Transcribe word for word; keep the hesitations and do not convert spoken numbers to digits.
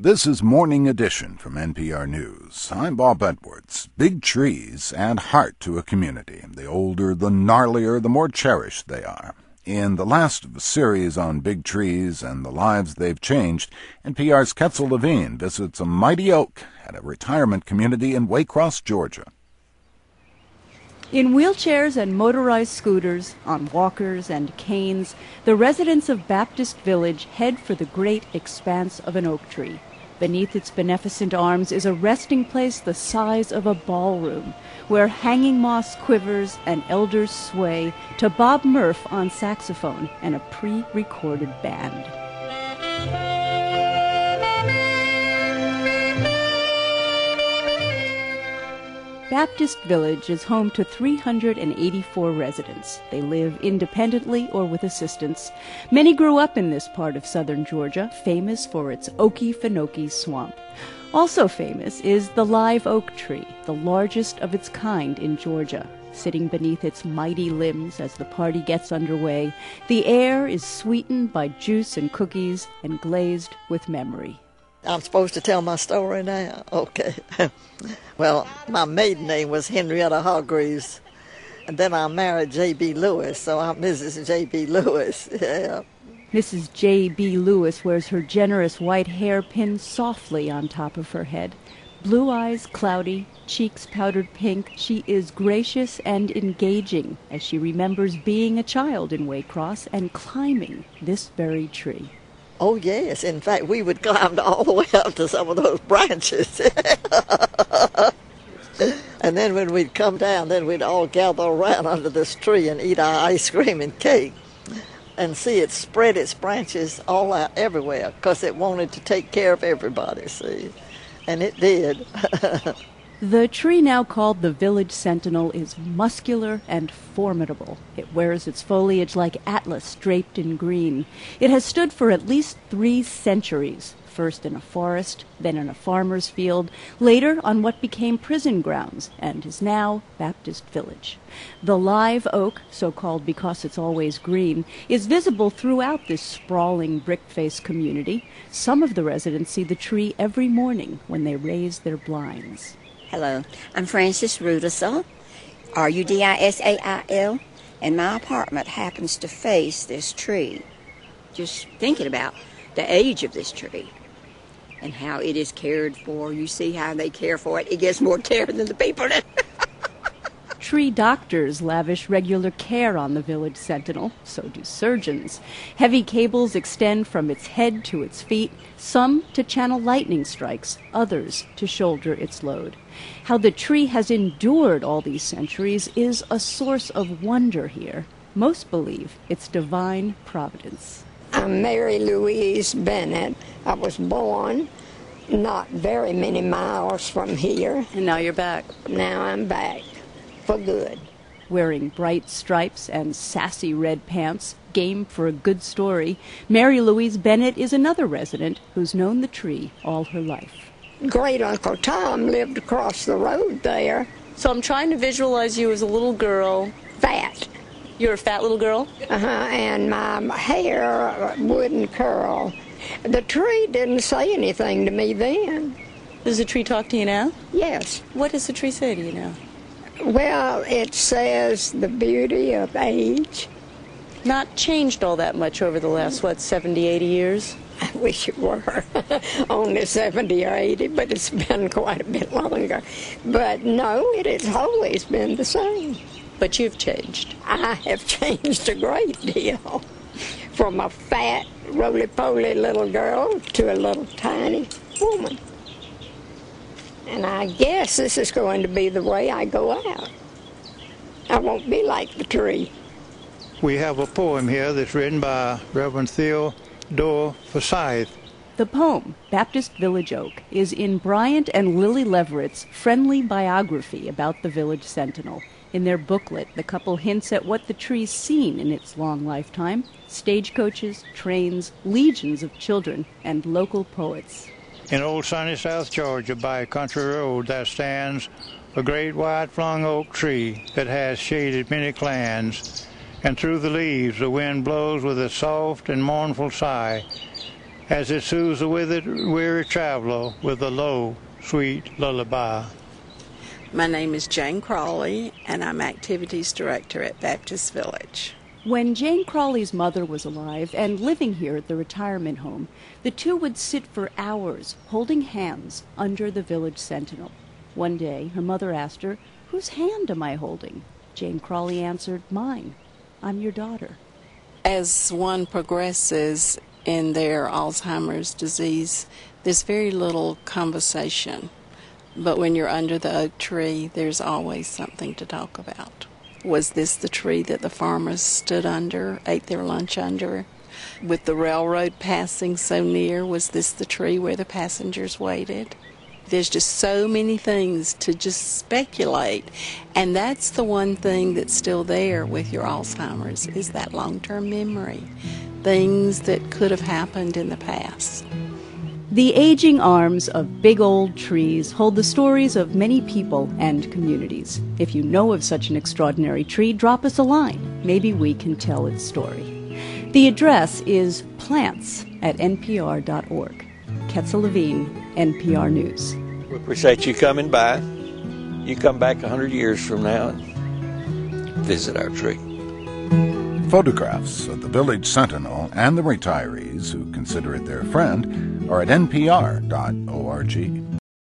This is Morning Edition from N P R News. I'm Bob Edwards. Big trees add heart to a community. The older, the gnarlier, the more cherished they are. In the last of a series on big trees and the lives they've changed, N P R's Ketzel Levine visits a mighty oak at a retirement community in Waycross, Georgia. In wheelchairs and motorized scooters, on walkers and canes, the residents of Baptist Village head for the great expanse of an oak tree. Beneath its beneficent arms is a resting place the size of a ballroom, where hanging moss quivers and elders sway to Bob Murph on saxophone and a pre-recorded band. Baptist Village is home to three hundred eighty-four residents. They live independently or with assistance. Many grew up in this part of southern Georgia, famous for its Okefenokee swamp. Also famous is the live oak tree, the largest of its kind in Georgia. Sitting beneath its mighty limbs as the party gets underway, the air is sweetened by juice and cookies and glazed with memory. I'm supposed to tell my story now? Okay. Well, my maiden name was Henrietta Hargreaves, and then I married J B. Lewis, so I'm Missus J B. Lewis. Yeah. Missus J B. Lewis wears her generous white hair pinned softly on top of her head. Blue eyes cloudy, cheeks powdered pink, she is gracious and engaging as she remembers being a child in Waycross and climbing this very tree. Oh, yes. In fact, we would climb all the way up to some of those branches. And then when we'd come down, then we'd all gather around under this tree and eat our ice cream and cake and see it spread its branches all out everywhere because it wanted to take care of everybody, see. And it did. The tree now called the Village Sentinel is muscular and formidable. It wears its foliage like atlas draped in green. It has stood for at least three centuries, first in a forest, then in a farmer's field, later on what became prison grounds, and is now Baptist Village. The live oak, so called because it's always green, is visible throughout this sprawling brick-faced community. Some of the residents see the tree every morning when they raise their blinds. Hello, I'm Frances Rudisill, R U D I S A I L, and my apartment happens to face this tree. Just thinking about the age of this tree and how it is cared for. You see how they care for it. It gets more care than the people in it. Tree doctors lavish regular care on the Village Sentinel, so do surgeons. Heavy cables extend from its head to its feet, some to channel lightning strikes, others to shoulder its load. How the tree has endured all these centuries is a source of wonder here. Most believe it's divine providence. I'm Mary Louise Bennett. I was born not very many miles from here. And now you're back. Now I'm back. For good. Wearing bright stripes and sassy red pants, game for a good story, Mary Louise Bennett is another resident who's known the tree all her life. Great Uncle Tom lived across the road there. So I'm trying to visualize you as a little girl. Fat. You're a fat little girl? Uh-huh, and my hair wouldn't curl. The tree didn't say anything to me then. Does the tree talk to you now? Yes. What does the tree say to you now? Well, it says the beauty of age. Not changed all that much over the last, what, seventy, eighty years? I wish it were. Only seventy or eighty, but it's been quite a bit longer. But no, it has always been the same. But you've changed. I have changed a great deal. From a fat, roly-poly little girl to a little tiny woman. And I guess this is going to be the way I go out. I won't be like the tree. We have a poem here that's written by Reverend Theodore Forsyth. The poem, Baptist Village Oak, is in Bryant and Lily Leverett's friendly biography about the Village Sentinel. In their booklet, the couple hints at what the tree's seen in its long lifetime: stagecoaches, trains, legions of children, and local poets. In old sunny South Georgia, by a country road, there stands a great wide-flung oak tree that has shaded many clans, and through the leaves the wind blows with a soft and mournful sigh. as it soothes the withered, weary traveler with a low, sweet lullaby. My name is Jane Crawley, and I'm Activities Director at Baptist Village. When Jane Crawley's mother was alive and living here at the retirement home, the two would sit for hours holding hands under the village sentinel. One day, her mother asked her, "Whose hand am I holding?" Jane Crawley answered, "Mine. I'm your daughter." As one progresses in their Alzheimer's disease, there's very little conversation. But when you're under the oak tree, there's always something to talk about. Was this the tree that the farmers stood under, ate their lunch under? With the railroad passing so near, was this the tree where the passengers waited? There's just so many things to just speculate. And that's the one thing that's still there with your Alzheimer's, is that long-term memory. Things that could have happened in the past. The aging arms of big old trees hold the stories of many people and communities. If you know of such an extraordinary tree, drop us a line. Maybe we can tell its story. The address is plants at n p r dot org. Ketzel Levine, N P R News. We appreciate you coming by. You come back a hundred years from now and visit our tree. Photographs of the Village Sentinel and the retirees who consider it their friend are at n p r dot org.